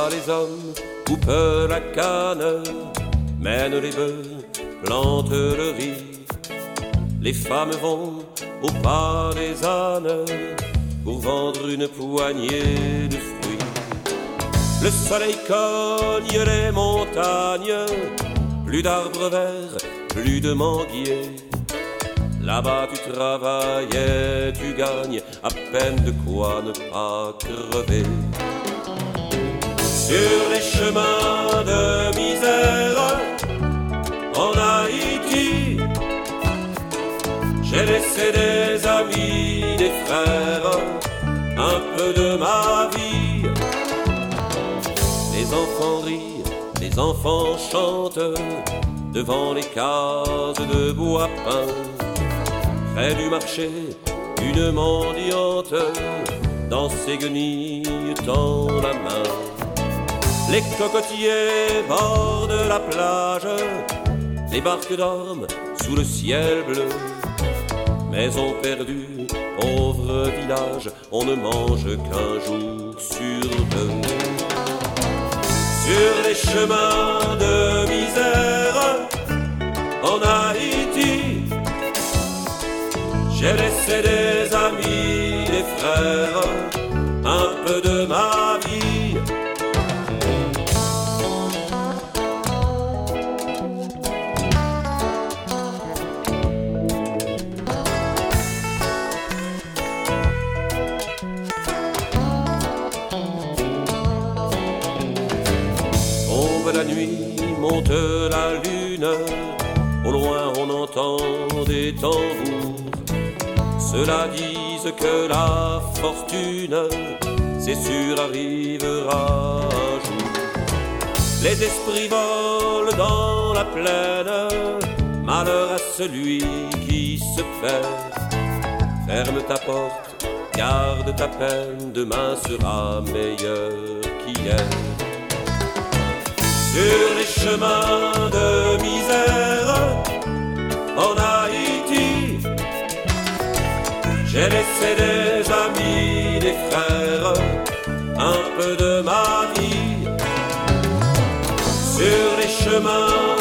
les hommes coupent la canne, mènent les bœufs, plantent le riz. Les femmes vont au pas des ânes pour vendre une poignée de fruits. Le soleil cogne les montagnes, plus d'arbres verts, plus de manguiers. Là-bas tu travaillais, tu gagnes à peine de quoi ne pas crever. Sur les chemins de misère en Haïti, j'ai laissé des amis, des frères, un peu de ma vie. Les enfants rient, les enfants chantent devant les cases de bois peint. Près du marché, une mendiante dans ses guenilles tend la main. Les cocotiers bordent la plage, les barques dorment sous le ciel bleu. Mais on perdu, pauvre village, on ne mange qu'un jour sur deux. Sur les chemins de misère en Haïti, j'ai laissé des amis, des frères, un peu de ma vie. Tombe la nuit, monte la lune, au loin on entend des tambours. Ceux-là disent que la fortune, c'est sûr, arrivera un jour. Les esprits volent dans la plaine, malheur à celui qui se perd. Ferme ta porte, garde ta peine, demain sera meilleur qu'hier. Sur les chemins de misère en Haïti, j'ai laissé des amis, des frères, un peu de ma vie. Sur les chemins